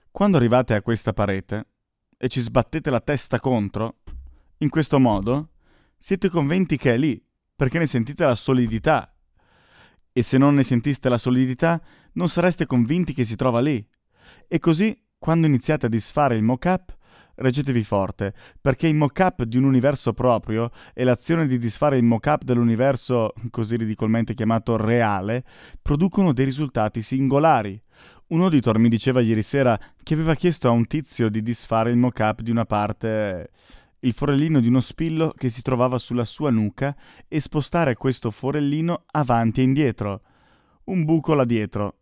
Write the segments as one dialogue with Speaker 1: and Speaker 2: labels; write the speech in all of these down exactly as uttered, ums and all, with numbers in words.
Speaker 1: Quando arrivate a questa parete e ci sbattete la testa contro, in questo modo siete convinti che è lì, perché ne sentite la solidità. E se non ne sentiste la solidità, non sareste convinti che si trova lì. E così, quando iniziate a disfare il mock-up, reggetevi forte, perché il mock-up di un universo proprio e l'azione di disfare il mock-up dell'universo, così ridicolmente chiamato reale, producono dei risultati singolari. Un auditor mi diceva ieri sera che aveva chiesto a un tizio di disfare il mock-up di una parte, il forellino di uno spillo che si trovava sulla sua nuca, e spostare questo forellino avanti e indietro, un buco là dietro,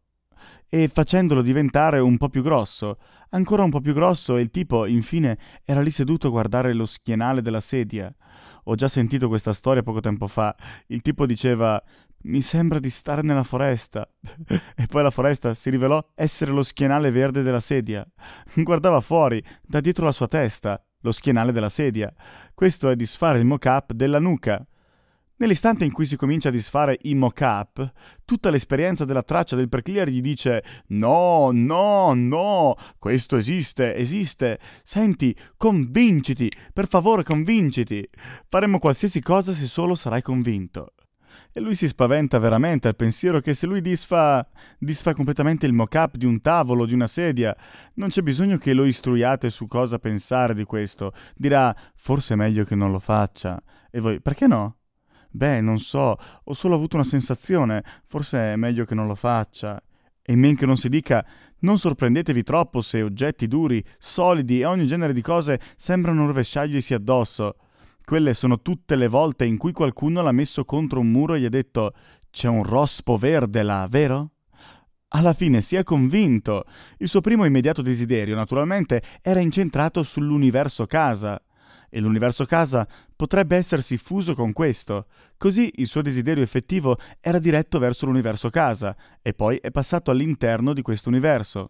Speaker 1: e facendolo diventare un po' più grosso, ancora un po' più grosso, e il tipo, infine, era lì seduto a guardare lo schienale della sedia. Ho già sentito questa storia poco tempo fa. Il tipo diceva: «Mi sembra di stare nella foresta». E poi la foresta si rivelò essere lo schienale verde della sedia. Guardava fuori, da dietro la sua testa, lo schienale della sedia. Questo è disfare il mock-up della nuca. Nell'istante in cui si comincia a disfare i mock-up, tutta l'esperienza della traccia del preclear gli dice: «No, no, no, questo esiste, esiste. Senti, convinciti, per favore convinciti. Faremo qualsiasi cosa se solo sarai convinto». E lui si spaventa veramente al pensiero che se lui disfa, disfa completamente il mock-up di un tavolo, di una sedia, non c'è bisogno che lo istruiate su cosa pensare di questo. Dirà: «Forse è meglio che non lo faccia». E voi: «Perché no?» «Beh, non so, ho solo avuto una sensazione, forse è meglio che non lo faccia». E men che non si dica: non sorprendetevi troppo se oggetti duri, solidi e ogni genere di cose sembrano rovesciarglisi addosso. Quelle sono tutte le volte in cui qualcuno l'ha messo contro un muro e gli ha detto: «C'è un rospo verde là, vero?» Alla fine si è convinto. Il suo primo immediato desiderio, naturalmente, era incentrato sull'universo casa. E l'universo casa potrebbe essersi fuso con questo. Così il suo desiderio effettivo era diretto verso l'universo casa, e poi è passato all'interno di questo universo.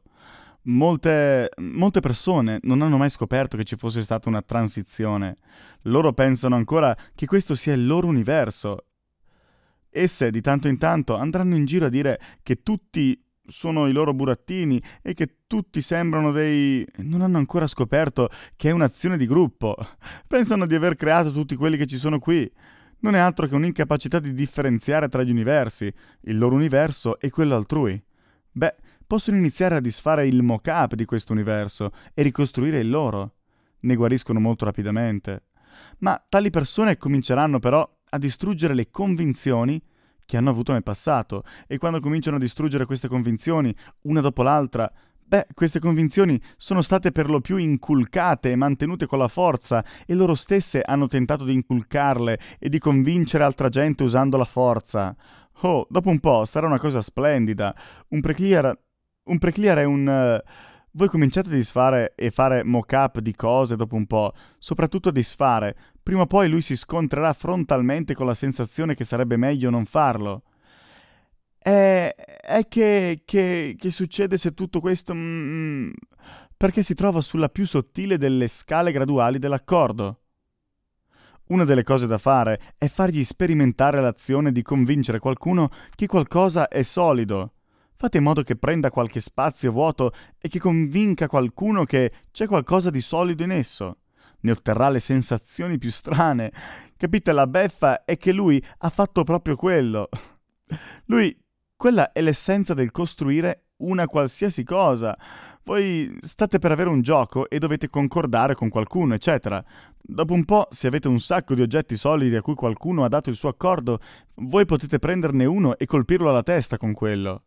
Speaker 1: Molte, molte persone non hanno mai scoperto che ci fosse stata una transizione. Loro pensano ancora che questo sia il loro universo. Esse di tanto in tanto andranno in giro a dire che tutti sono i loro burattini e che tutti sembrano dei... non hanno ancora scoperto che è un'azione di gruppo. Pensano di aver creato tutti quelli che ci sono qui. Non è altro che un'incapacità di differenziare tra gli universi, il loro universo e quello altrui. Beh, possono iniziare a disfare il mock-up di questo universo e ricostruire il loro. Ne guariscono molto rapidamente. Ma tali persone cominceranno però a distruggere le convinzioni che hanno avuto nel passato, e quando cominciano a distruggere queste convinzioni, una dopo l'altra, beh, queste convinzioni sono state per lo più inculcate e mantenute con la forza, e loro stesse hanno tentato di inculcarle e di convincere altra gente usando la forza. Oh, dopo un po' sarà una cosa splendida. Un preclear... Un preclear è un... Uh... Voi cominciate a disfare e fare mock-up di cose dopo un po', soprattutto a disfare. Prima o poi lui si scontrerà frontalmente con la sensazione che sarebbe meglio non farlo. È, è che, che, che succede se tutto questo... Mm, perché si trova sulla più sottile delle scale graduali dell'accordo. Una delle cose da fare è fargli sperimentare l'azione di convincere qualcuno che qualcosa è solido. Fate in modo che prenda qualche spazio vuoto e che convinca qualcuno che c'è qualcosa di solido in esso. Ne otterrà le sensazioni più strane. Capite? La beffa è che lui ha fatto proprio quello. Lui, quella è l'essenza del costruire una qualsiasi cosa. Voi state per avere un gioco e dovete concordare con qualcuno, eccetera. Dopo un po', se avete un sacco di oggetti solidi a cui qualcuno ha dato il suo accordo, voi potete prenderne uno e colpirlo alla testa con quello.